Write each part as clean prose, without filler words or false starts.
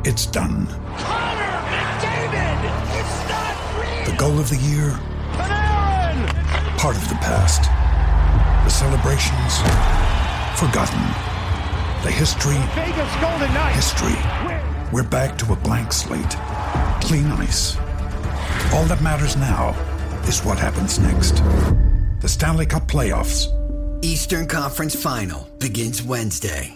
It's done. Connor McDavid! It's not real! The goal of the year? Panarin! Part of the past. The celebrations? Forgotten. The history? Vegas Golden Knights! History. We're back to a blank slate. Clean ice. All that matters now is what happens next. The Stanley Cup Playoffs. Eastern Conference Final begins Wednesday.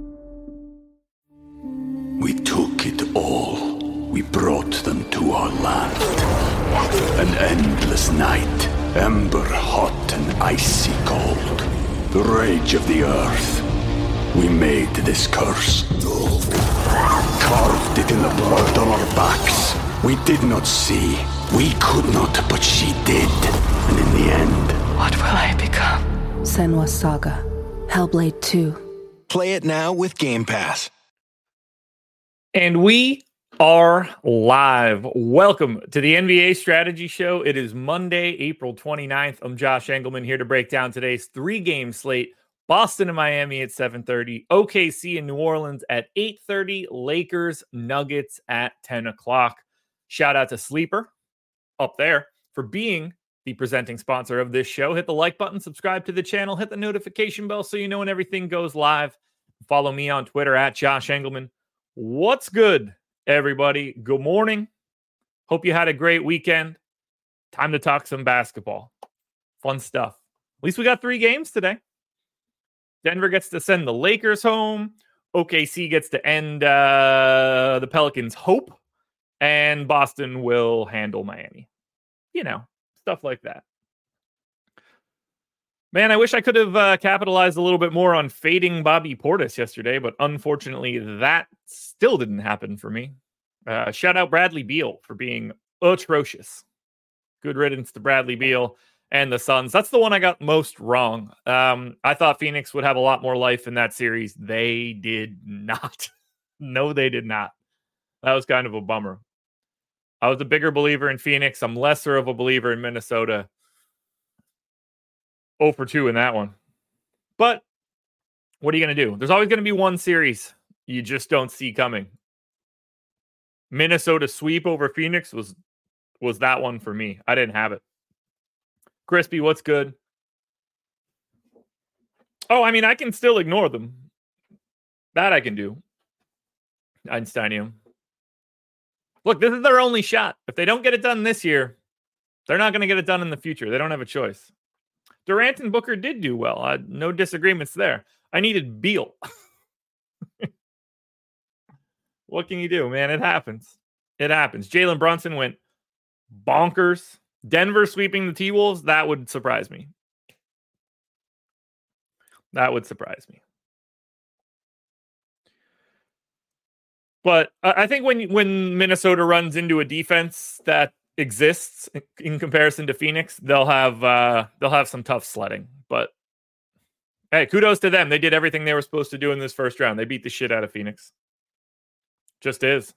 We took it all. We brought them to our land. An endless night, ember hot and icy cold. The rage of the earth. We made this curse. Carved it in the blood on our backs. We did not see. We could not, but she did. And in the end... What will I become? Senua's Saga. Hellblade 2. Play it now with Game Pass. And we are live. Welcome to the NBA Strategy Show. It is Monday, April 29th. I'm Josh Engelman here to break down today's three-game slate. Boston and Miami at 7:30, OKC and New Orleans at 8:30, Lakers, Nuggets at 10 o'clock. Shout out to Sleeper up there for being the presenting sponsor of this show. Hit the like button, subscribe to the channel, hit the notification bell so you know when everything goes live. Follow me on Twitter at Josh Engelman. What's good, everybody? Good morning. Hope you had a great weekend. Time to talk some basketball. Fun stuff. At least we got 3 games today. Denver gets to send the Lakers home. OKC gets to end the Pelicans' hope. And Boston will handle Miami. You know, stuff like that. Man, I wish I could have capitalized a little bit more on fading Bobby Portis yesterday, but unfortunately that still didn't happen for me. Shout out Bradley Beal for being atrocious. Good riddance to Bradley Beal and the Suns. That's the one I got most wrong. I thought Phoenix would have a lot more life in that series. They did not. No, they did not. That was kind of a bummer. I was a bigger believer in Phoenix. I'm lesser of a believer in Minnesota. 0 for 2 in that one. But what are you going to do? There's always going to be one series you just don't see coming. Minnesota sweep over Phoenix was that one for me. I didn't have it. Crispy, what's good? Oh, I mean, I can still ignore them. That I can do. Einsteinium. Look, this is their only shot. If they don't get it done this year, they're not going to get it done in the future. They don't have a choice. Durant and Booker did do well. No disagreements there. I needed Beal. What can you do, man? It happens. It happens. Jalen Brunson went bonkers. Denver sweeping the T-Wolves, that would surprise me. That would surprise me. But I think when Minnesota runs into a defense that exists in comparison to Phoenix, they'll have some tough sledding. But hey, kudos to them. They did everything they were supposed to do in this first round. They beat the shit out of Phoenix. Just is.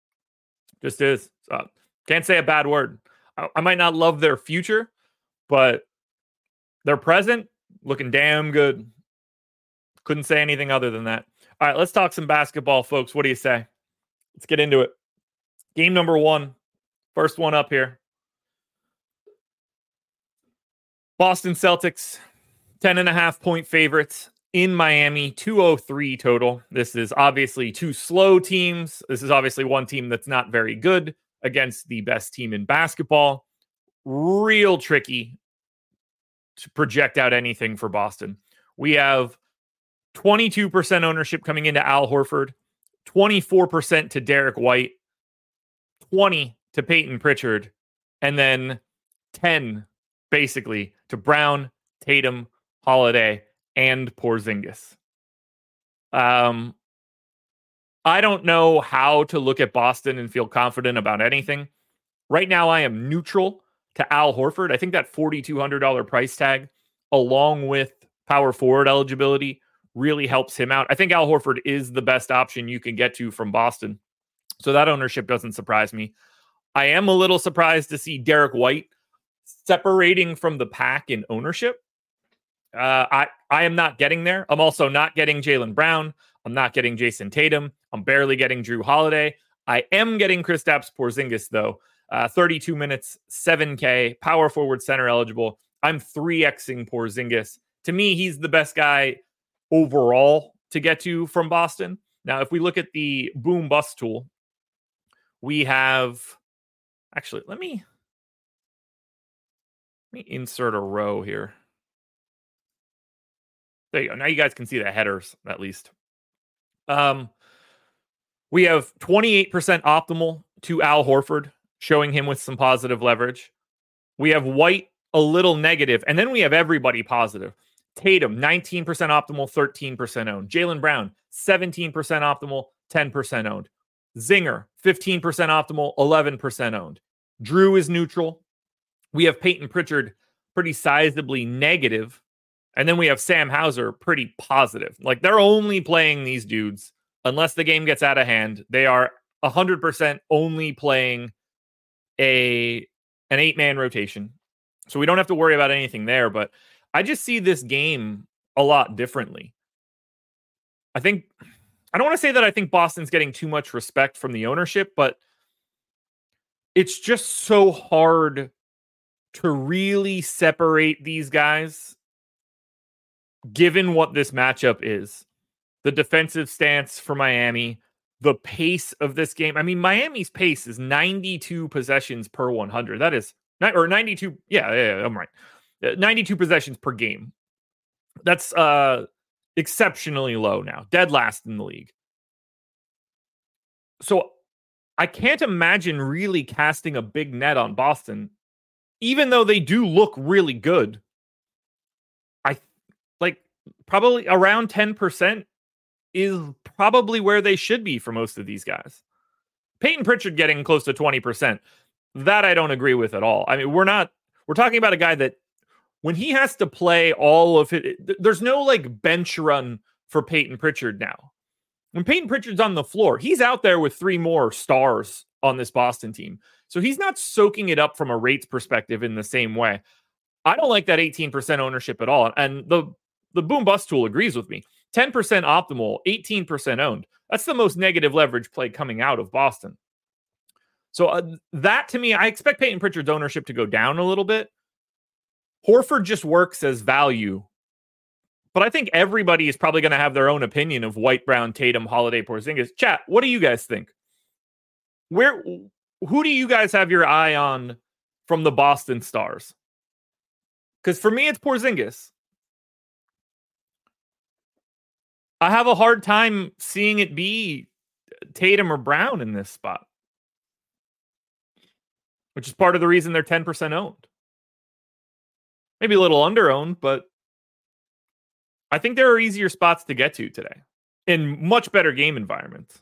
Can't say a bad word. I might not love their future, but their present looking damn good. Couldn't say anything other than that. All right, let's talk some basketball, folks. What do you say? Let's get into it. Game number 1. First one up here. Boston Celtics, 10.5-point favorites in Miami, 203 total. This is obviously 2 slow teams. This is obviously one team that's not very good against the best team in basketball. Real tricky to project out anything for Boston. We have 22% ownership coming into Al Horford, 24% to Derek White, 20 to Peyton Pritchard, and then 10 basically to Brown, Tatum, Holiday, and Porzingis. I don't know how to look at Boston and feel confident about anything. Right now, I am neutral to Al Horford. I think that $4,200 price tag, along with power forward eligibility, really helps him out. I think Al Horford is the best option you can get to from Boston. So that ownership doesn't surprise me. I am a little surprised to see Derek White separating from the pack in ownership. I am not getting there. I'm also not getting Jaylen Brown. I'm not getting Jason Tatum. I'm barely getting Drew Holiday. I am getting Kristaps Porzingis, though. 32 minutes, 7K, power forward center eligible. I'm 3Xing Porzingis. To me, he's the best guy overall to get to from Boston. Now, if we look at the boom bust tool, we have... Actually, let me insert a row here. There you go. Now you guys can see the headers, at least. We have 28% optimal to Al Horford, showing him with some positive leverage. We have White a little negative, and then we have everybody positive. Tatum, 19% optimal, 13% owned. Jaylen Brown, 17% optimal, 10% owned. Zinger, 15% optimal, 11% owned. Drew is neutral. We have Peyton Pritchard pretty sizably negative. And then we have Sam Hauser pretty positive. Like, they're only playing these dudes unless the game gets out of hand. They are 100% only playing an 8-man rotation. So we don't have to worry about anything there. But I just see this game a lot differently. I don't want to say that I think Boston's getting too much respect from the ownership, but it's just so hard to really separate these guys given what this matchup is. The defensive stance for Miami, the pace of this game. I mean, Miami's pace is 92 possessions per 100. That is, or 92. Yeah, I'm right. 92 possessions per game. That's exceptionally low now. Dead last in the league. So I can't imagine really casting a big net on Boston, even though they do look really good. Probably around 10% is probably where they should be for most of these guys. Peyton Pritchard getting close to 20%. That I don't agree with at all. I mean, we're talking about a guy that when he has to play all of it, there's no like bench run for Peyton Pritchard now. When Peyton Pritchard's on the floor, he's out there with 3 more stars on this Boston team. So he's not soaking it up from a rates perspective in the same way. I don't like that 18% ownership at all. And the boom bust tool agrees with me. 10% optimal, 18% owned. That's the most negative leverage play coming out of Boston. So that to me, I expect Peyton Pritchard's ownership to go down a little bit. Horford just works as value. But I think everybody is probably going to have their own opinion of White, Brown, Tatum, Holiday, Porzingis. Chat, what do you guys think? Who do you guys have your eye on from the Boston Stars? Because for me, it's Porzingis. I have a hard time seeing it be Tatum or Brown in this spot, which is part of the reason they're 10% owned. Maybe a little under owned, but I think there are easier spots to get to today in much better game environments.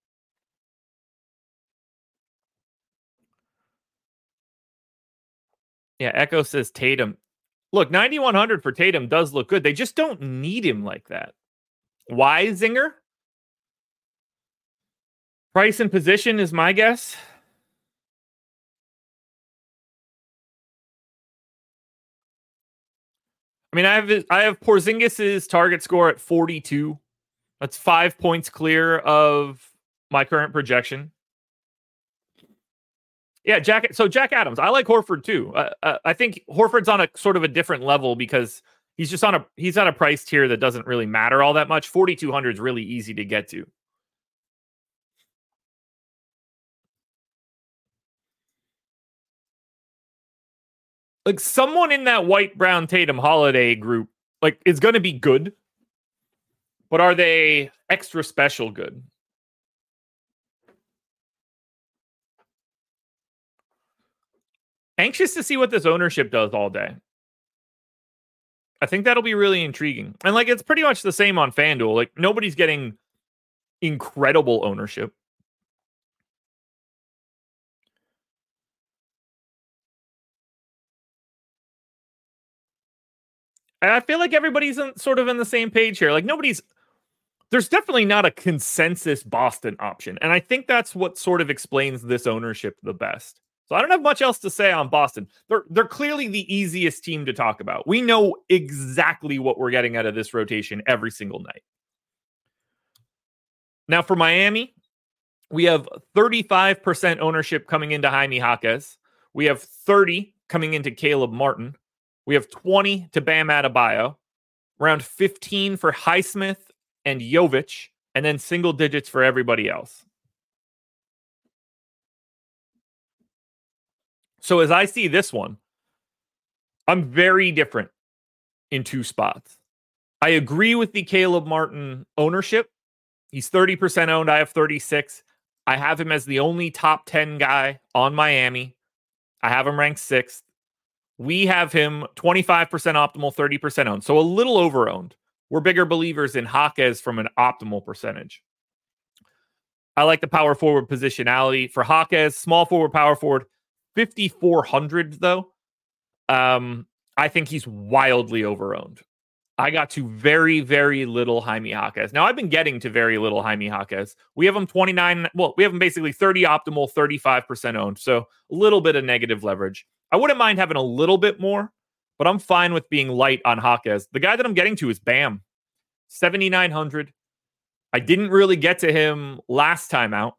Yeah, Echo says Tatum. Look, 9,100 for Tatum does look good. They just don't need him like that. Why, Zinger? Price and position is my guess. I mean, I have Porzingis' target score at 42. That's 5 points clear of my current projection. Yeah, Jack Adams. I like Horford too. I think Horford's on a sort of a different level because he's just on a price tier that doesn't really matter all that much. 4,200 is really easy to get to. Like someone in that White, Brown, Tatum, Holiday group, like is going to be good, but are they extra special good? Anxious to see what this ownership does all day. I think that'll be really intriguing. And like, it's pretty much the same on FanDuel. Like nobody's getting incredible ownership. And I feel like everybody's sort of in the same page here. Like there's definitely not a consensus Boston option. And I think that's what sort of explains this ownership the best. So I don't have much else to say on Boston. They're clearly the easiest team to talk about. We know exactly what we're getting out of this rotation every single night. Now for Miami, we have 35% ownership coming into Jaime Jaquez. We have 30 coming into Caleb Martin. We have 20 to Bam Adebayo. Around 15 for Highsmith and Jovic, and then single digits for everybody else. So as I see this one, I'm very different in two spots. I agree with the Caleb Martin ownership. He's 30% owned. I have 36. I have him as the only top 10 guy on Miami. I have him ranked 6th. We have him 25% optimal, 30% owned. So a little over owned. We're bigger believers in Jaquez from an optimal percentage. I like the power forward positionality for Jaquez. Small forward, power forward, 5,400 though. I think he's wildly overowned. I got to very, very little Jaime Jaquez. Now, I've been getting to very little Jaime Jaquez. We have him 29. Well, we have him basically 30 optimal, 35% owned. So a little bit of negative leverage. I wouldn't mind having a little bit more, but I'm fine with being light on Jaquez. The guy that I'm getting to is Bam, 7,900. I didn't really get to him last time out.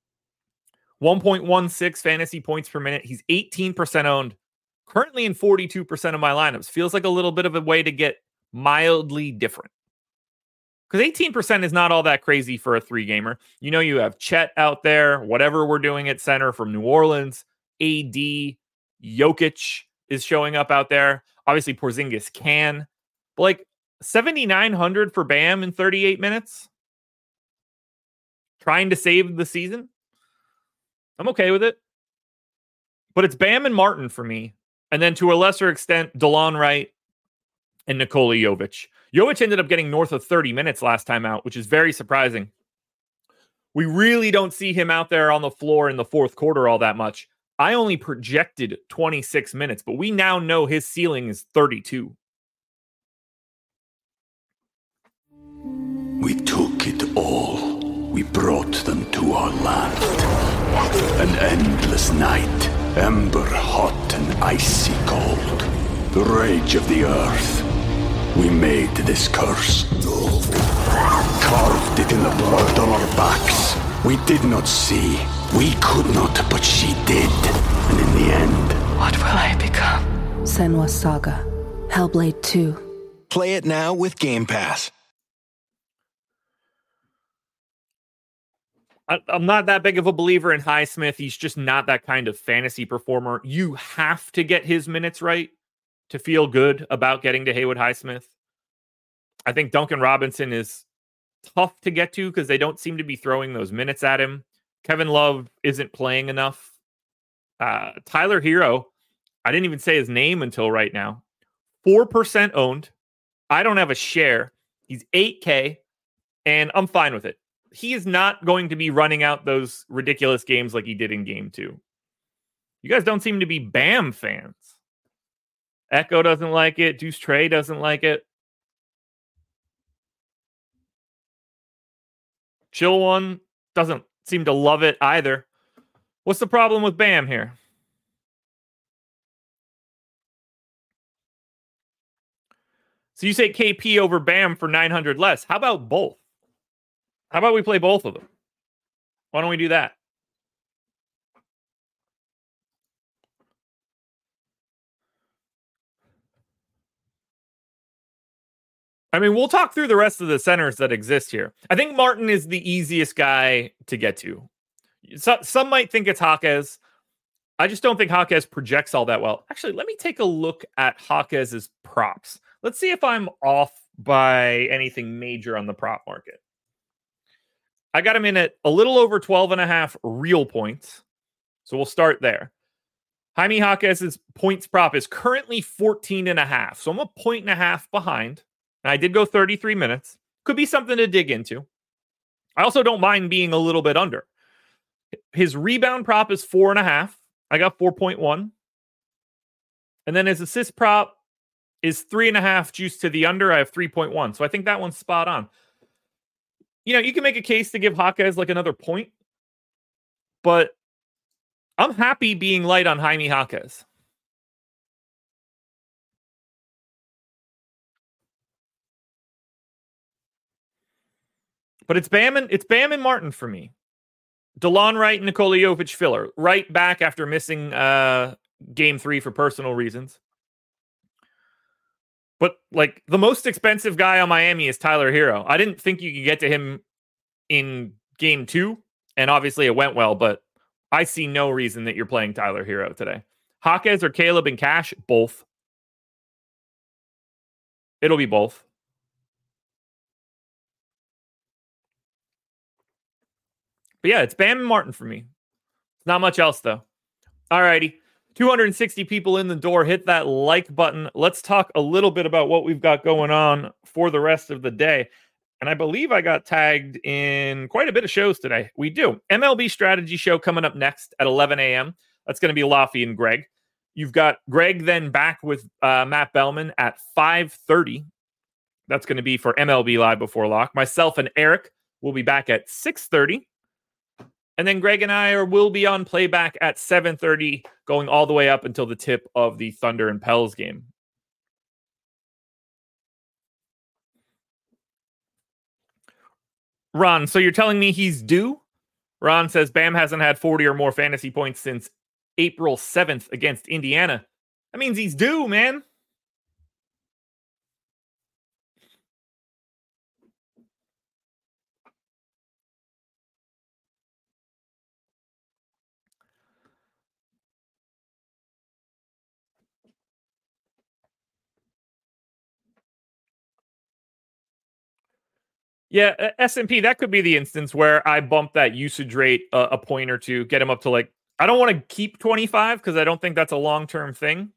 1.16 fantasy points per minute. He's 18% owned. Currently in 42% of my lineups. Feels like a little bit of a way to get mildly different. Because 18% is not all that crazy for a 3-gamer. You know, you have Chet out there, whatever we're doing at center from New Orleans. AD, Jokic is showing up out there. Obviously, Porzingis can. But like 7,900 for Bam in 38 minutes. Trying to save the season. I'm okay with it. But it's Bam and Martin for me. And then to a lesser extent, DeLon Wright and Nikola Jovic. Jovic ended up getting north of 30 minutes last time out, which is very surprising. We really don't see him out there on the floor in the fourth quarter all that much. I only projected 26 minutes, but we now know his ceiling is 32. We took it all. We brought them to our land. An endless night, ember hot and icy cold. The rage of the earth. We made this curse. Carved it in the blood on our backs. We did not see. We could not, but she did. And in the end... What will I become? Senua's Saga. Hellblade 2. Play it now with Game Pass. I'm not that big of a believer in Highsmith. He's just not that kind of fantasy performer. You have to get his minutes right to feel good about getting to Haywood Highsmith. I think Duncan Robinson is tough to get to because they don't seem to be throwing those minutes at him. Kevin Love isn't playing enough. Tyler Hero, I didn't even say his name until right now. 4% owned. I don't have a share. He's 8K, and I'm fine with it. He is not going to be running out those ridiculous games like he did in game 2. You guys don't seem to be Bam fans. Echo doesn't like it. Deuce Trey doesn't like it. Chill One doesn't seem to love it either. What's the problem with Bam here? So you say KP over Bam for 900 less. How about both? How about we play both of them? Why don't we do that? I mean, we'll talk through the rest of the centers that exist here. I think Martin is the easiest guy to get to. Some might think it's Jaquez. I just don't think Jaquez projects all that well. Actually, let me take a look at Jaquez's props. Let's see if I'm off by anything major on the prop market. I got him in at a little over 12.5 real points. So we'll start there. Jaime Jaquez's points prop is currently 14.5. So I'm a 1.5 behind. And I did go 33 minutes. Could be something to dig into. I also don't mind being a little bit under. His rebound prop is 4.5. I got 4.1. And then his assist prop is 3.5 juice to the under. I have 3.1. So I think that one's spot on. You know, you can make a case to give Jaquez like another point, but I'm happy being light on Jaime Jaquez. But it's Bam and Martin for me. DeLon Wright and Nikola Jovic filler. Wright back after missing game 3 for personal reasons. But like the most expensive guy on Miami is Tyler Hero. I didn't think you could get to him in game 2. And obviously it went well, but I see no reason that you're playing Tyler Hero today. Jaquez or Caleb and Cash? Both. It'll be both. But yeah, it's Bam and Martin for me. Not much else, though. Alrighty. 260 people in the door. Hit that like button. Let's talk a little bit about what we've got going on for the rest of the day. And I believe I got tagged in quite a bit of shows today. We do. MLB Strategy Show coming up next at 11 a.m. That's going to be Laffy and Greg. You've got Greg then back with Matt Bellman at 5:30. That's going to be for MLB Live Before Lock. Myself and Eric will be back at 6:30. And then Greg and I will be on playback at 7:30, going all the way up until the tip of the Thunder and Pels game. Ron, so you're telling me he's due? Ron says Bam hasn't had 40 or more fantasy points since April 7th against Indiana. That means he's due, man. Yeah, S&P, that could be the instance where I bump that usage rate a point or two, get him up to like, I don't want to keep 25 because I don't think that's a long-term thing.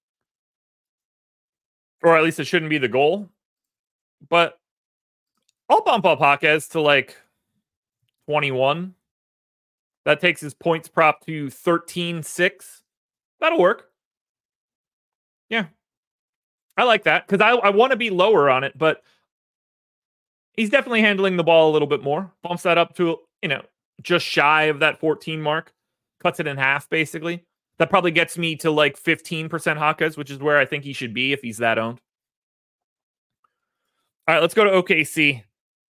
Or at least it shouldn't be the goal. But I'll bump up Jaquez to like 21. That takes his points prop to 13.6. That'll work. Yeah. I like that because I want to be lower on it, but he's definitely handling the ball a little bit more. Bumps that up to, just shy of that 14 mark. Cuts it in half, basically. That probably gets me to like 15% Jaquez, which is where I think he should be if he's that owned. All right, let's go to OKC.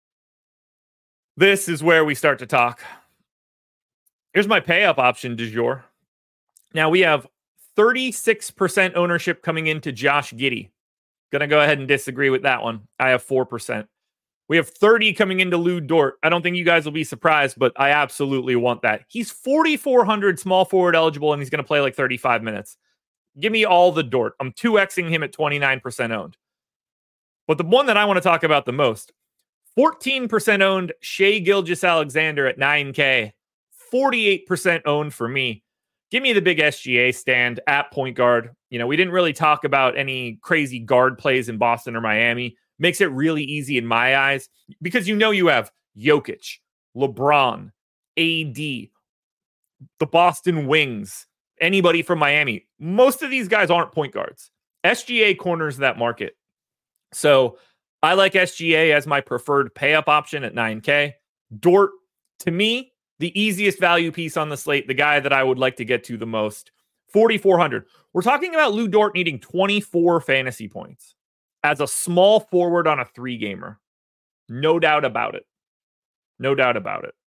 This is where we start to talk. Here's my pay-up option du jour. Now we have 36% ownership coming into Josh Giddey. Gonna go ahead and disagree with that one. I have 4%. We have 30 coming into Lou Dort. I don't think you guys will be surprised, but I absolutely want that. He's 4,400 small forward eligible, and he's going to play like 35 minutes. Give me all the Dort. I'm 2Xing him at 29% owned. But the one that I want to talk about the most, 14% owned Shai Gilgeous-Alexander at 9K. 48% owned for me. Give me the big SGA stand at point guard. We didn't really talk about any crazy guard plays in Boston or Miami. Makes it really easy in my eyes because you have Jokic, LeBron, AD, the Boston Wings, anybody from Miami. Most of these guys aren't point guards. SGA corners that market. So I like SGA as my preferred pay-up option at 9K. Dort, to me, the easiest value piece on the slate, the guy that I would like to get to the most, 4,400. We're talking about Lou Dort needing 24 fantasy points as a small forward on a 3-gamer. No doubt about it. No doubt about it.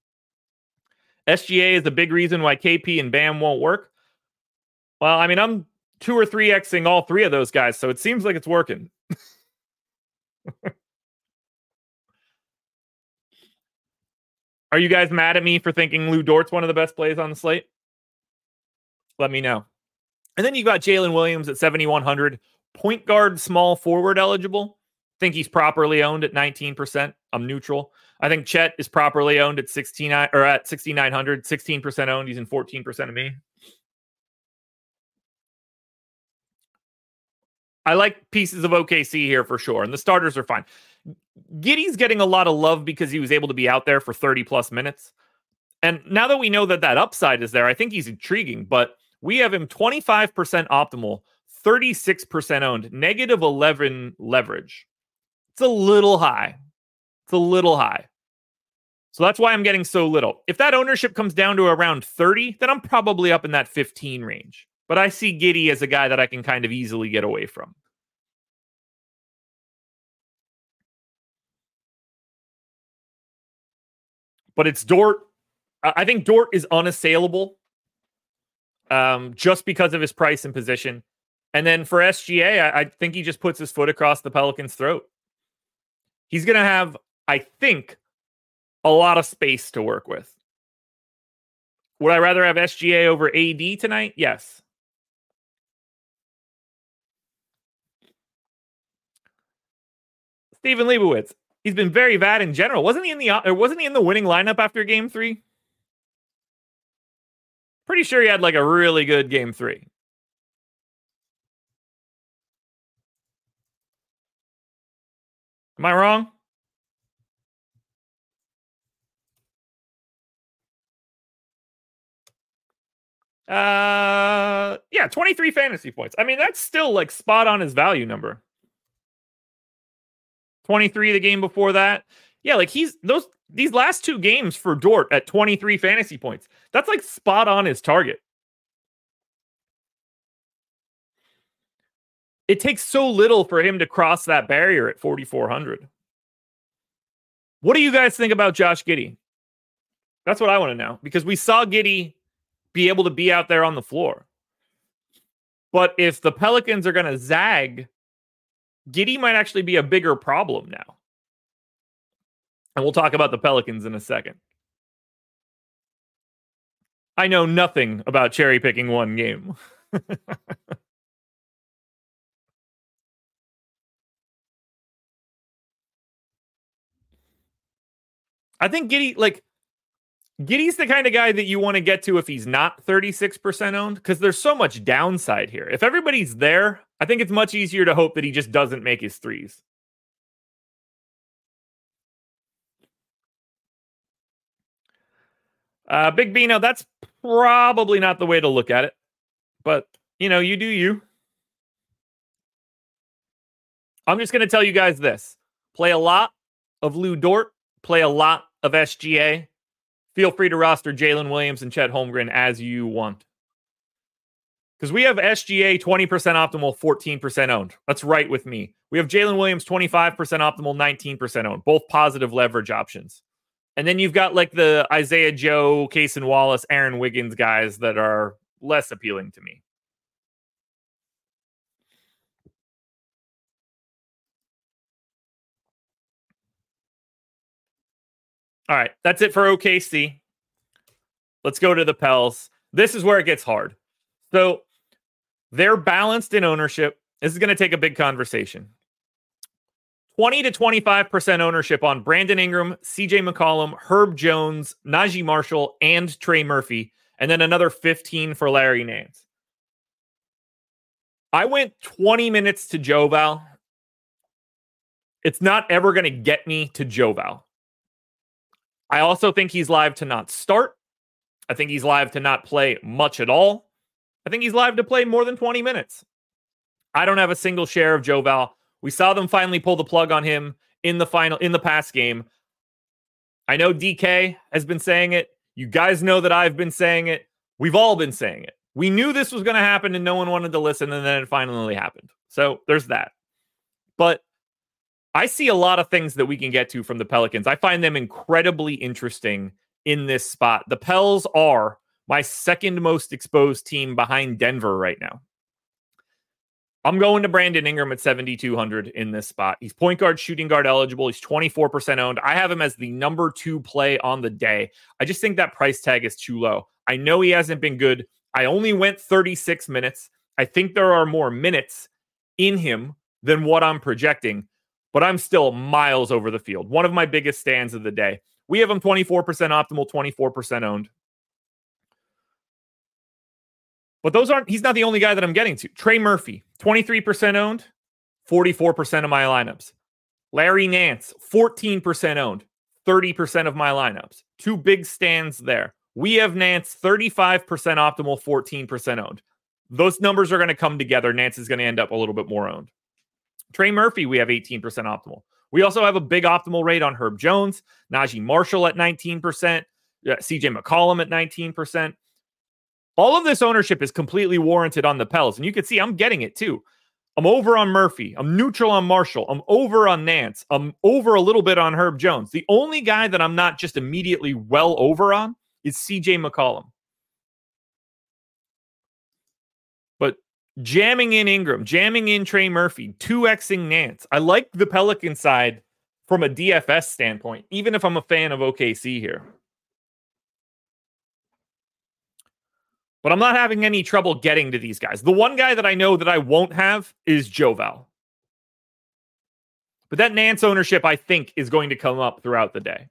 SGA is a big reason why KP and Bam won't work. Well, I mean, I'm 2 or 3Xing all 3 of those guys, so it seems like it's working. Are you guys mad at me for thinking Lou Dort's one of the best plays on the slate? Let me know. And then you got Jalen Williams at 7,100. Point guard, small forward eligible. Think he's properly owned at 19%. I'm neutral. I think Chet is properly owned at 6,900, 16% owned. He's in 14% of me. I like pieces of OKC here for sure, and the starters are fine. Giddey's getting a lot of love because he was able to be out there for 30 plus minutes. And now that we know that upside is there, I think he's intriguing, but we have him 25% optimal, 36% owned, -11 leverage. It's a little high. So that's why I'm getting so little. If that ownership comes down to around 30, then I'm probably up in that 15 range. But I see Giddey as a guy that I can kind of easily get away from. But it's Dort. I think Dort is unassailable just because of his price and position. And then for SGA, I think he just puts his foot across the Pelicans' throat. He's going to have, I think, a lot of space to work with. Would I rather have SGA over AD tonight? Yes. Steven Leibowitz. He's been very bad in general. Wasn't he in the winning lineup after game 3? Pretty sure he had like a really good game 3. Am I wrong? Yeah, 23 fantasy points. I mean, that's still like spot on his value number. 23 the game before that. Yeah, like these last 2 games for Dort at 23 fantasy points. That's like spot on his target. It takes so little for him to cross that barrier at 4,400. What do you guys think about Josh Giddey? That's what I want to know, because we saw Giddey be able to be out there on the floor. But if the Pelicans are going to zag, Giddey might actually be a bigger problem now. And we'll talk about the Pelicans in a second. I know nothing about cherry picking one game. I think Giddey's the kind of guy that you want to get to if he's not 36% owned, because there's so much downside here. If everybody's there, I think it's much easier to hope that he just doesn't make his threes. Big Bino, that's probably not the way to look at it. But, you do you. I'm just going to tell you guys this. Play a lot of Lou Dort. Play a lot of SGA. Feel free to roster Jalen Williams and Chet Holmgren as you want. Because we have SGA 20% optimal, 14% owned. That's right with me. We have Jalen Williams 25% optimal, 19% owned. Both positive leverage options. And then you've got like the Isaiah Joe, Cason Wallace, Aaron Wiggins guys that are less appealing to me. All right, that's it for OKC. Let's go to the Pels. This is where it gets hard. So they're balanced in ownership. This is going to take a big conversation. 20 to 25% ownership on Brandon Ingram, CJ McCollum, Herb Jones, Najee Marshall, and Trey Murphy, and then another 15 for Larry Nance. I went 20 minutes to Joval. It's not ever going to get me to Joval. I also think he's live to not start. I think he's live to not play much at all. I think he's live to play more than 20 minutes. I don't have a single share of Joval. We saw them finally pull the plug on him in the past game. I know DK has been saying it. You guys know that I've been saying it. We've all been saying it. We knew this was going to happen and no one wanted to listen, and then it finally happened. So there's that. But I see a lot of things that we can get to from the Pelicans. I find them incredibly interesting in this spot. The Pels are my second most exposed team behind Denver right now. I'm going to Brandon Ingram at 7,200 in this spot. He's point guard, shooting guard eligible. He's 24% owned. I have him as the number 2 play on the day. I just think that price tag is too low. I know he hasn't been good. I only went 36 minutes. I think there are more minutes in him than what I'm projecting, but I'm still miles over the field. One of my biggest stands of the day. We have him 24% optimal, 24% owned. But he's not the only guy that I'm getting to. Trey Murphy, 23% owned, 44% of my lineups. Larry Nance, 14% owned, 30% of my lineups. 2 big stands there. We have Nance, 35% optimal, 14% owned. Those numbers are going to come together. Nance is going to end up a little bit more owned. Trey Murphy, we have 18% optimal. We also have a big optimal rate on Herb Jones, Najee Marshall at 19%, CJ McCollum at 19%. All of this ownership is completely warranted on the Pels, and you can see I'm getting it too. I'm over on Murphy. I'm neutral on Marshall. I'm over on Nance. I'm over a little bit on Herb Jones. The only guy that I'm not just immediately well over on is CJ McCollum. But jamming in Ingram, jamming in Trey Murphy, 2xing Nance. I like the Pelican side from a DFS standpoint, even if I'm a fan of OKC here. But I'm not having any trouble getting to these guys. The one guy that I know that I won't have is Joval. But that Nance ownership, I think, is going to come up throughout the day.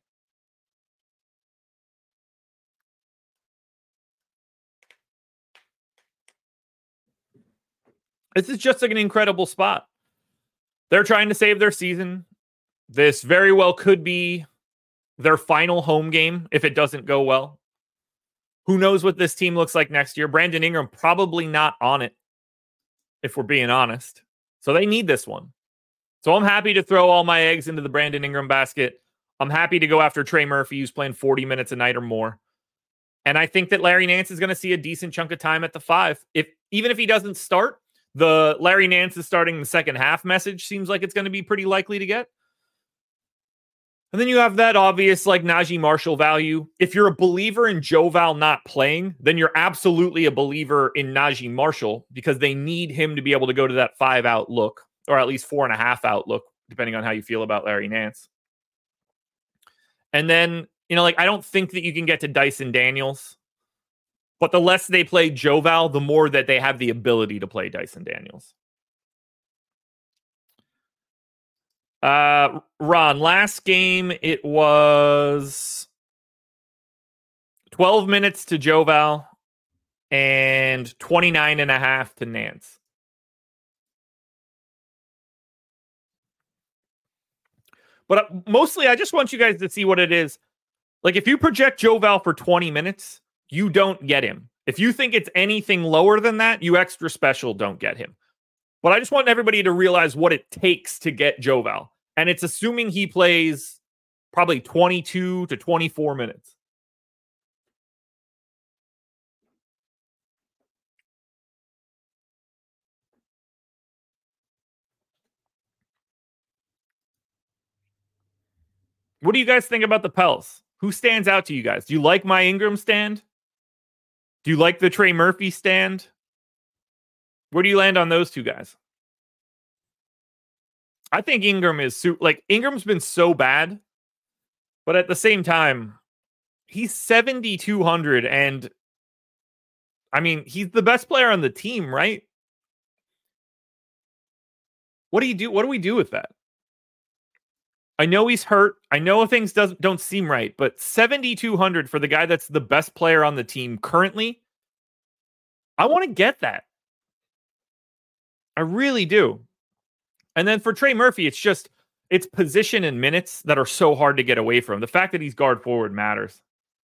This is just like an incredible spot. They're trying to save their season. This very well could be their final home game if it doesn't go well. Who knows what this team looks like next year? Brandon Ingram probably not on it, if we're being honest. So they need this one. So I'm happy to throw all my eggs into the Brandon Ingram basket. I'm happy to go after Trey Murphy, who's playing 40 minutes a night or more. And I think that Larry Nance is going to see a decent chunk of time at the 5. Even if he doesn't start, the Larry Nance is starting the second half message seems like it's going to be pretty likely to get. And then you have that obvious like Najee Marshall value. If you're a believer in Joval not playing, then you're absolutely a believer in Najee Marshall because they need him to be able to go to that 5 out look, or at least 4.5 out look, depending on how you feel about Larry Nance. And then, I don't think that you can get to Dyson Daniels, but the less they play Joval, the more that they have the ability to play Dyson Daniels. Ron, last game, it was 12 minutes to Joval and 29.5 to Nance. But mostly, I just want you guys to see what it is. Like, if you project Joval for 20 minutes, you don't get him. If you think it's anything lower than that, you extra special don't get him. But I just want everybody to realize what it takes to get Joval. And it's assuming he plays probably 22 to 24 minutes. What do you guys think about the Pels? Who stands out to you guys? Do you like my Ingram stand? Do you like the Trey Murphy stand? Where do you land on those two guys? I think Ingram is Ingram's been so bad, but at the same time, he's 7,200 and he's the best player on the team, right? What do you do? What do we do with that? I know he's hurt. I know things don't seem right, but 7,200 for the guy that's the best player on the team currently, I want to get that. I really do. And then for Trey Murphy, it's position and minutes that are so hard to get away from. The fact that he's guard forward matters.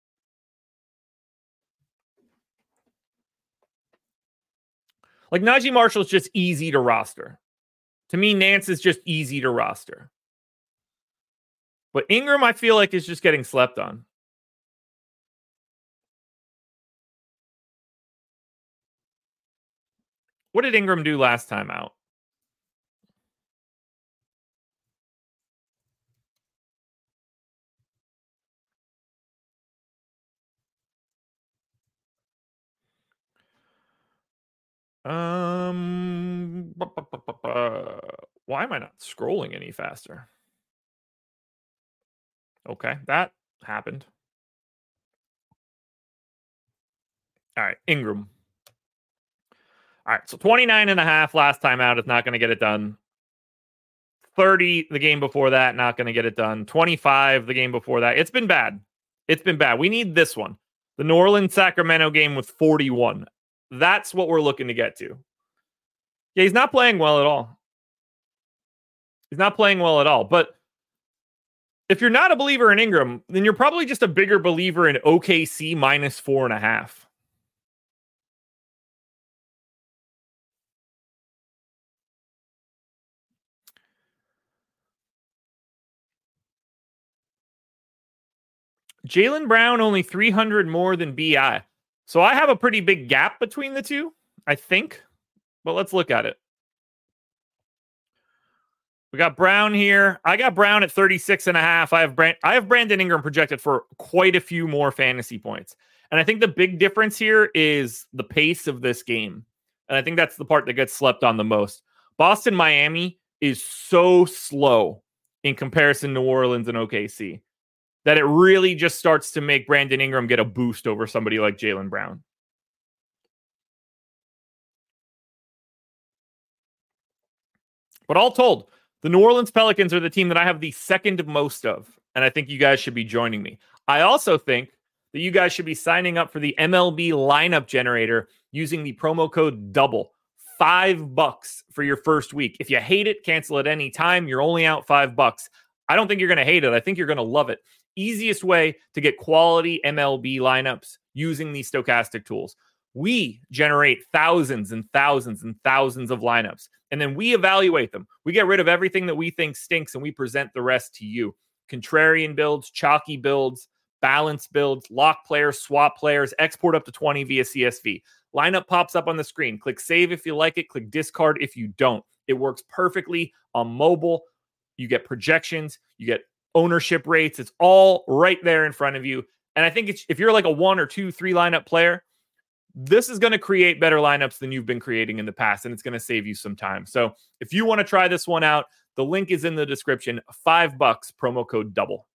Like Najee Marshall is just easy to roster. To me, Nance is just easy to roster. But Ingram, I feel like, is just getting slept on. What did Ingram do last time out? Why am I not scrolling any faster? Okay, that happened. All right, Ingram. All right, so 29.5 last time out is not going to get it done. 30 the game before that, not going to get it done. 25 the game before that. It's been bad. It's been bad. We need this one. The New Orleans-Sacramento game with 41. That's what we're looking to get to. Yeah, he's not playing well at all. He's not playing well at all. But if you're not a believer in Ingram, then you're probably just a bigger believer in OKC minus 4.5. Jaylen Brown only 300 more than BI. So I have a pretty big gap between the two, I think. But let's look at it. We got Brown here. I got Brown at 36.5. I have Brandon Ingram projected for quite a few more fantasy points. And I think the big difference here is the pace of this game. And I think that's the part that gets slept on the most. Boston, Miami is so slow in comparison to New Orleans and OKC that it really just starts to make Brandon Ingram get a boost over somebody like Jaylen Brown. But all told, the New Orleans Pelicans are the team that I have the second most of, and I think you guys should be joining me. I also think that you guys should be signing up for the MLB lineup generator using the promo code DOUBLE. $5 for your first week. If you hate it, cancel at any time. You're only out $5. I don't think you're going to hate it. I think you're going to love it. Easiest way to get quality MLB lineups using these stochastic tools. We generate thousands and thousands and thousands of lineups, and then we evaluate them. We get rid of everything that we think stinks, and we present the rest to you. Contrarian builds, chalky builds, balanced builds, lock players, swap players, export up to 20 via CSV. Lineup pops up on the screen. Click save if you like it. Click discard if you don't. It works perfectly on mobile. You get projections. You get ownership rates. It's all right there in front of you. And I think if you're like a 1 or 2, 3 lineup player, this is going to create better lineups than you've been creating in the past, and it's going to save you some time. So if you want to try this one out, the link is in the description. $5, promo code DOUBLE.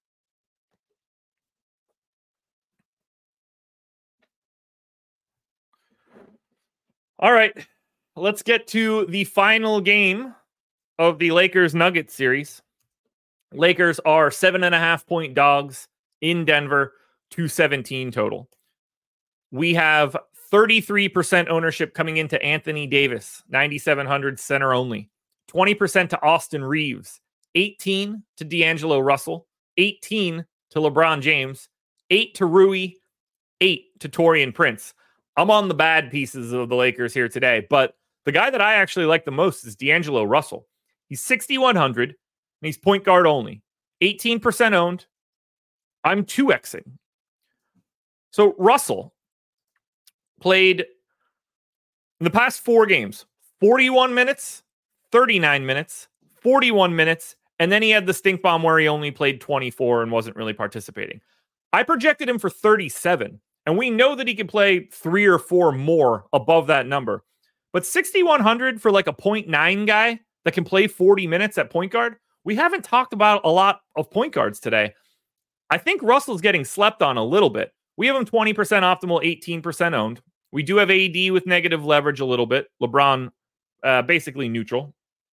All right, let's get to the final game of the Lakers-Nuggets series. Lakers are 7.5-point dogs in Denver, 217 total. We have 33% ownership coming into Anthony Davis, 9,700 center only. 20% to Austin Reeves, 18 to D'Angelo Russell, 18 to LeBron James, 8 to Rui, 8 to Taurean Prince. I'm on the bad pieces of the Lakers here today, but the guy that I actually like the most is D'Angelo Russell. He's 6,100, and he's point guard only. 18% owned. I'm 2Xing. So Russell played in the past 4 games, 41 minutes, 39 minutes, 41 minutes, and then he had the stink bomb where he only played 24 and wasn't really participating. I projected him for 37, and we know that he can play 3 or 4 more above that number. But 6,100 for like a 0.9 guy that can play 40 minutes at point guard, we haven't talked about a lot of point guards today. I think Russell's getting slept on a little bit. We have him 20% optimal, 18% owned. We do have AD with negative leverage a little bit. LeBron, basically neutral.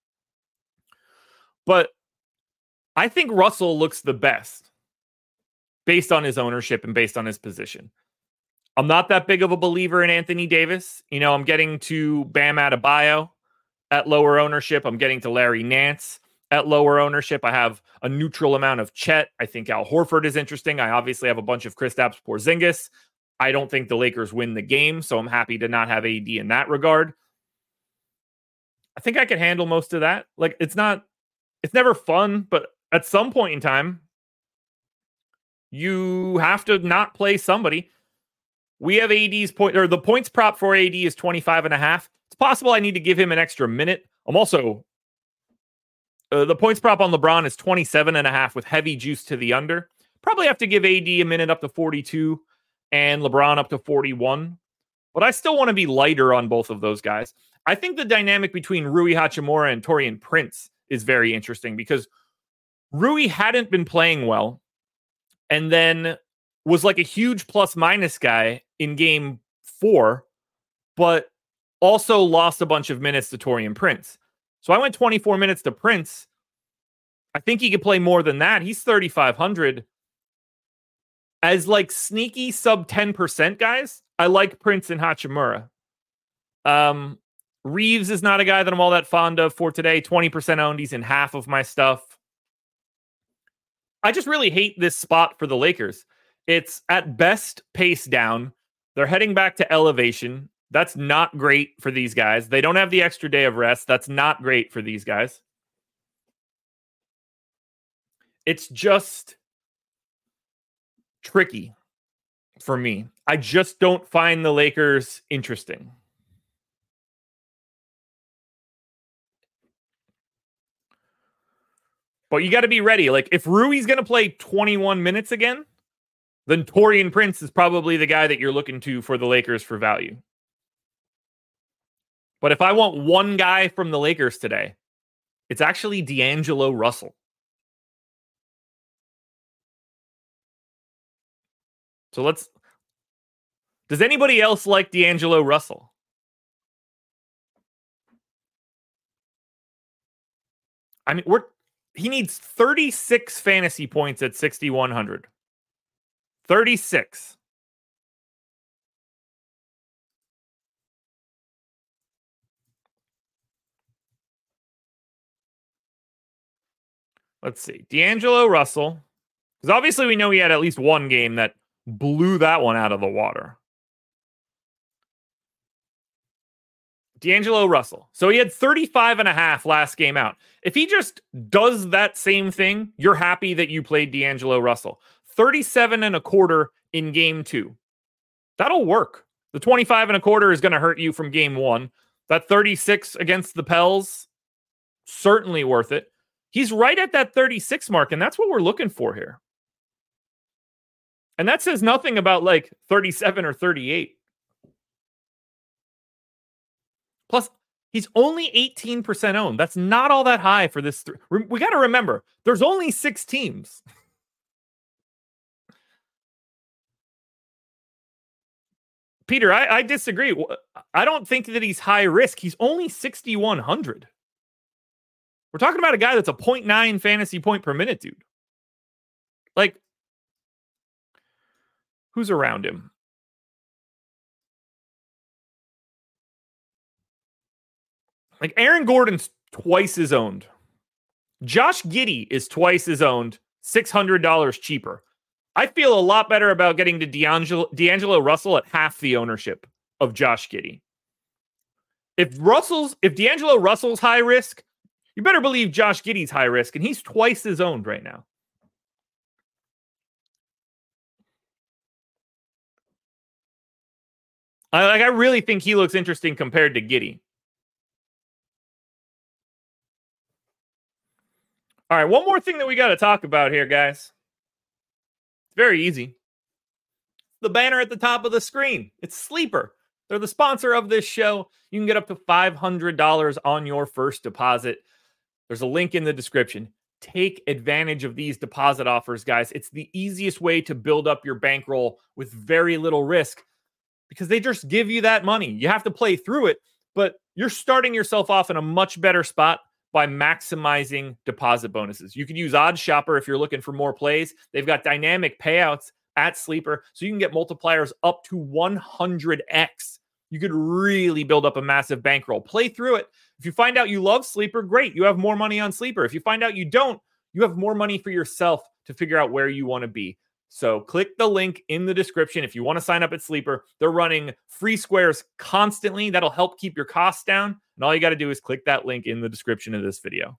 But I think Russell looks the best based on his ownership and based on his position. I'm not that big of a believer in Anthony Davis. You know, I'm getting to Bam Adebayo at lower ownership. I'm getting to Larry Nance at lower ownership. I have a neutral amount of Chet. I think Al Horford is interesting. I obviously have a bunch of Kristaps Porzingis. I don't think the Lakers win the game, so I'm happy to not have AD in that regard. I think I can handle most of that. Like, it's never fun, but at some point in time, you have to not play somebody. We have AD's point, or the points prop for AD is 25.5. It's possible I need to give him an extra minute. I'm also, the points prop on LeBron is 27.5 with heavy juice to the under. Probably have to give AD a minute up to 42 and LeBron up to 41. But I still want to be lighter on both of those guys. I think the dynamic between Rui Hachimura and Taurean Prince is very interesting because Rui hadn't been playing well and then was like a huge plus-minus guy in game 4, but also lost a bunch of minutes to Taurean Prince. So I went 24 minutes to Prince. I think he could play more than that. He's 3,500. As like sneaky sub 10% guys, I like Prince and Hachimura. Reeves is not a guy that I'm all that fond of for today. 20% owned. He's in half of my stuff. I just really hate this spot for the Lakers. It's at best pace down. They're heading back to elevation. That's not great for these guys. They don't have the extra day of rest. That's not great for these guys. It's just tricky for me. I just don't find the Lakers interesting. . But you got to be ready. Like, if Rui's going to play 21 minutes again, then Taurean Prince is probably the guy that you're looking to for the Lakers for value. But if I want one guy from the Lakers today, it's actually D'Angelo Russell. So does anybody else like D'Angelo Russell? I mean, he needs 36 fantasy points at 6,100. 36. Let's see. D'Angelo Russell. Because obviously we know he had at least one game that blew that one out of the water. D'Angelo Russell. So he had 35.5 last game out. If he just does that same thing, you're happy that you played D'Angelo Russell. 37.25 in game 2. That'll work. The 25.25 is going to hurt you from game 1. That 36 against the Pels, certainly worth it. He's right at that 36 mark, and that's what we're looking for here. And that says nothing about like 37 or 38. Plus, he's only 18% owned. That's not all that high for this. We got to remember, there's only 6 teams. Peter, I disagree. I don't think that he's high risk. He's only 6,100. We're talking about a guy that's a 0.9 fantasy point per minute, dude. Like, who's around him? Like, Aaron Gordon's twice as owned. Josh Giddey is twice as owned, $600 cheaper. I feel a lot better about getting to D'Angelo Russell at half the ownership of Josh Giddey. If D'Angelo Russell's high risk, you better believe Josh Giddey's high risk, and he's twice as owned right now. I really think he looks interesting compared to Giddey. All right, one more thing that we got to talk about here, guys. It's very easy. The banner at the top of the screen. It's Sleeper. They're the sponsor of this show. You can get up to $500 on your first deposit. There's a link in the description. Take advantage of these deposit offers, guys. It's the easiest way to build up your bankroll with very little risk because they just give you that money. You have to play through it, but you're starting yourself off in a much better spot by maximizing deposit bonuses. You can use Odds Shopper if you're looking for more plays. They've got dynamic payouts at Sleeper, so you can get multipliers up to 100x. You could really build up a massive bankroll. Play through it. If you find out you love Sleeper, great. You have more money on Sleeper. If you find out you don't, you have more money for yourself to figure out where you want to be. So click the link in the description if you want to sign up at Sleeper. They're running free squares constantly. That'll help keep your costs down. And all you got to do is click that link in the description of this video.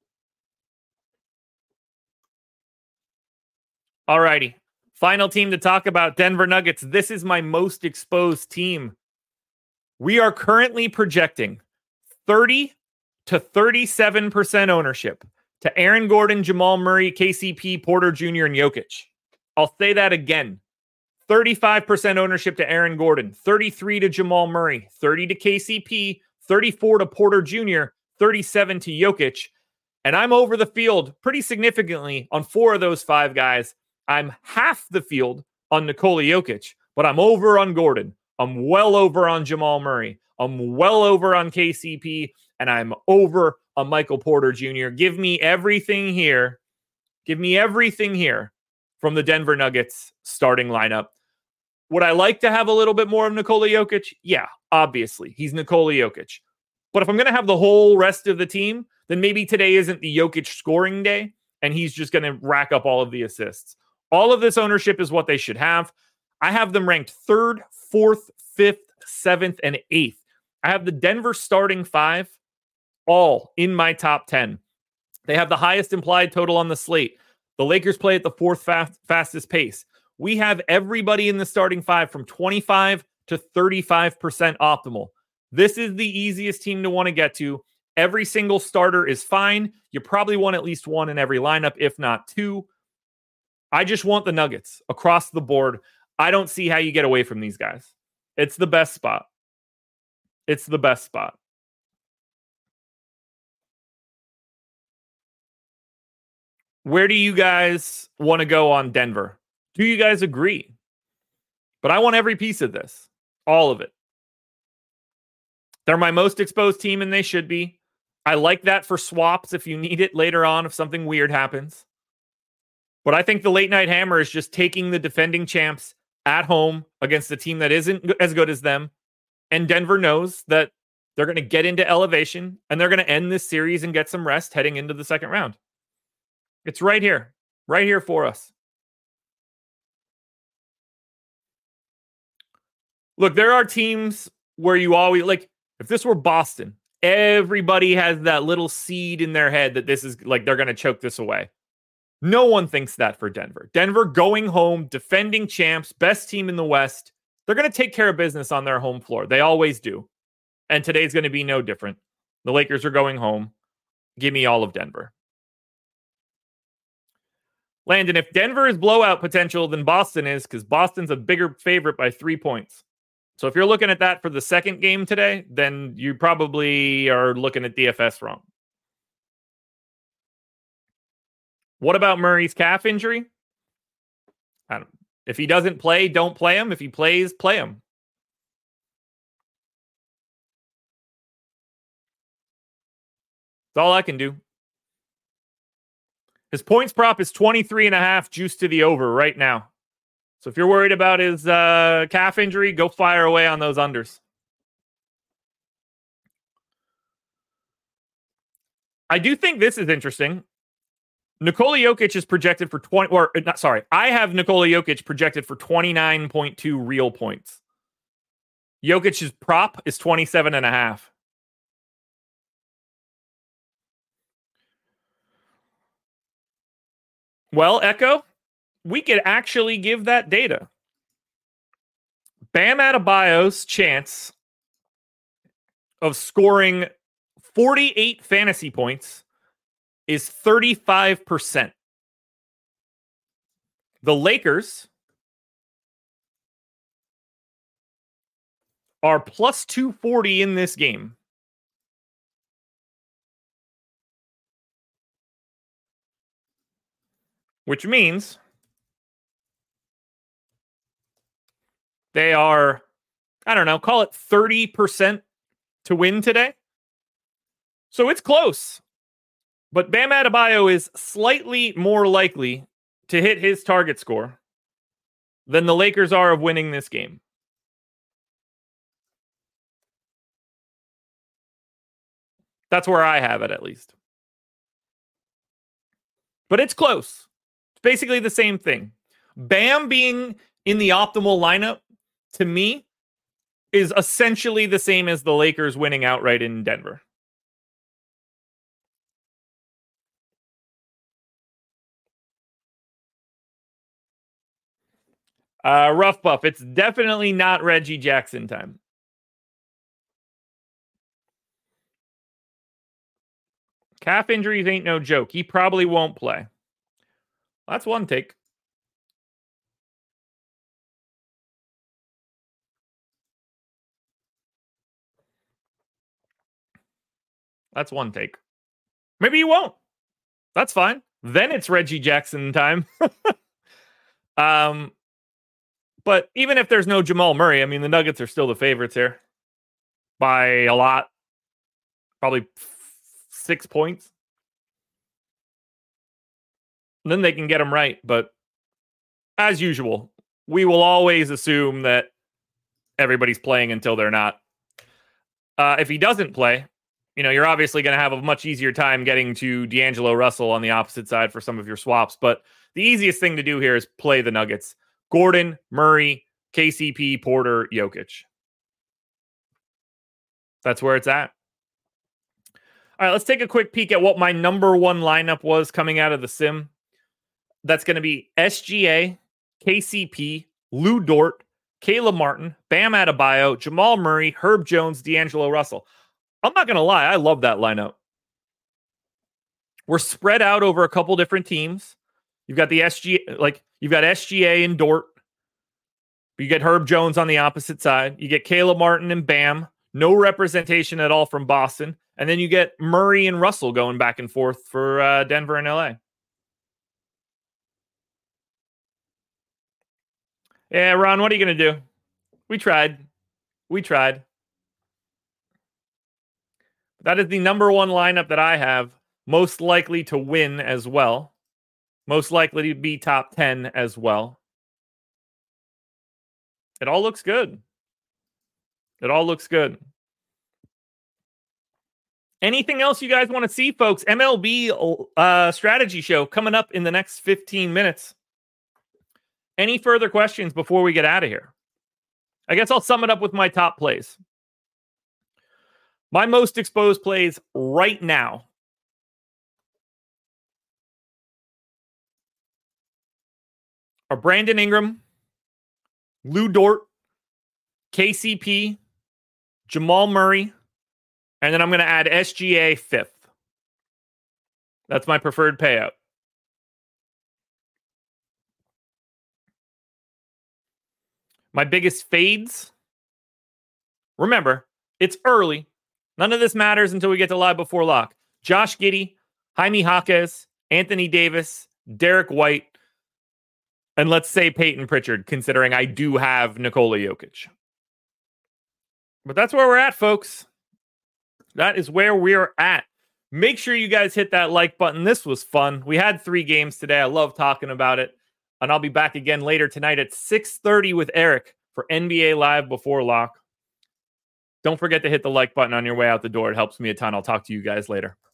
All righty. Final team to talk about, Denver Nuggets. This is my most exposed team. We are currently projecting 30 to 37% ownership to Aaron Gordon, Jamal Murray, KCP, Porter Jr., and Jokic. I'll say that again. 35% ownership to Aaron Gordon, 33 to Jamal Murray, 30 to KCP, 34 to Porter Jr., 37 to Jokic. And I'm over the field pretty significantly on 4 of those 5 guys. I'm half the field on Nikola Jokic, but I'm over on Gordon. I'm well over on Jamal Murray. I'm well over on KCP, and I'm over on Michael Porter Jr. Give me everything here. Give me everything here from the Denver Nuggets starting lineup. Would I like to have a little bit more of Nikola Jokic? Yeah, obviously. He's Nikola Jokic. But if I'm going to have the whole rest of the team, then maybe today isn't the Jokic scoring day, and he's just going to rack up all of the assists. All of this ownership is what they should have. I have them ranked 3rd, 4th, 5th, 7th, and 8th. I have the Denver starting 5 all in my top 10. They have the highest implied total on the slate. The Lakers play at the 4th fastest pace. We have everybody in the starting 5 from 25 to 35% optimal. This is the easiest team to want to get to. Every single starter is fine. You probably want at least one in every lineup, if not two. I just want the Nuggets across the board. I don't see how you get away from these guys. It's the best spot. It's the best spot. Where do you guys want to go on Denver? Do you guys agree? But I want every piece of this. All of it. They're my most exposed team, and they should be. I like that for swaps if you need it later on if something weird happens. But I think the late night hammer is just taking the defending champs at home against a team that isn't as good as them. And Denver knows that they're going to get into elevation and they're going to end this series and get some rest heading into the second round. It's right here for us. Look, there are teams where you always, like, if this were Boston, everybody has that little seed in their head that this is like they're going to choke this away. No one thinks that for Denver. Denver going home, defending champs, best team in the West. They're going to take care of business on their home floor. They always do. And today's going to be no different. The Lakers are going home. Give me all of Denver. Landon, if Denver is blowout potential than Boston is, because Boston's a bigger favorite by 3 points. So if you're looking at that for the second game today, then you probably are looking at DFS wrong. What about Murray's calf injury? If he doesn't play, don't play him. If he plays, play him. That's all I can do. His points prop is 23.5 juice to the over right now. So if you're worried about his calf injury, go fire away on those unders. I do think this is interesting. Nikola Jokic is projected for I have Nikola Jokic projected for 29.2 real points. Jokic's prop is 27.5. Well, Echo, we could actually give that data. Bam Adebayo's chance of scoring 48 fantasy points is 35%. The Lakers are plus 240 in this game. Which means they are, I don't know, call it 30% to win today. So it's close. But Bam Adebayo is slightly more likely to hit his target score than the Lakers are of winning this game. That's where I have it, at least. But it's close. It's basically the same thing. Bam being in the optimal lineup, to me, is essentially the same as the Lakers winning outright in Denver. Rough Buff, it's definitely not Reggie Jackson time. Calf injuries ain't no joke. He probably won't play. That's one take. That's one take. Maybe he won't. That's fine. Then it's Reggie Jackson time. But even if there's no Jamal Murray, I mean, the Nuggets are still the favorites here by a lot. Probably 6 points. And then they can get them right. But as usual, we will always assume that everybody's playing until they're not. If he doesn't play, you know, you're obviously going to have a much easier time getting to D'Angelo Russell on the opposite side for some of your swaps. But the easiest thing to do here is play the Nuggets. Gordon, Murray, KCP, Porter, Jokic. That's where it's at. All right, let's take a quick peek at what my number one lineup was coming out of the sim. That's going to be SGA, KCP, Lou Dort, Caleb Martin, Bam Adebayo, Jamal Murray, Herb Jones, D'Angelo Russell. I'm not going to lie. I love that lineup. We're spread out over a couple different teams. You've got the you've got SGA and Dort. You get Herb Jones on the opposite side. You get Caleb Martin and Bam. No representation at all from Boston. And then you get Murray and Russell going back and forth for Denver and LA. Yeah, Ron, what are you going to do? We tried. That is the number one lineup that I have, most likely to win as well. Most likely to be top 10 as well. It all looks good. Anything else you guys want to see, folks? MLB strategy show coming up in the next 15 minutes. Any further questions before we get out of here? I guess I'll sum it up with my top plays. My most exposed plays right now are Brandon Ingram, Lou Dort, KCP, Jamal Murray, and then I'm going to add SGA 5th. That's my preferred payout. My biggest fades. Remember, it's early. None of this matters until we get to live before lock. Josh Giddey, Jaime Jaquez, Anthony Davis, Derek White, and let's say Peyton Pritchard, considering I do have Nikola Jokic. But that's where we're at, folks. That is where we're at. Make sure you guys hit that like button. This was fun. We had 3 games today. I love talking about it. And I'll be back again later tonight at 6:30 with Eric for NBA Live Before Lock. Don't forget to hit the like button on your way out the door. It helps me a ton. I'll talk to you guys later.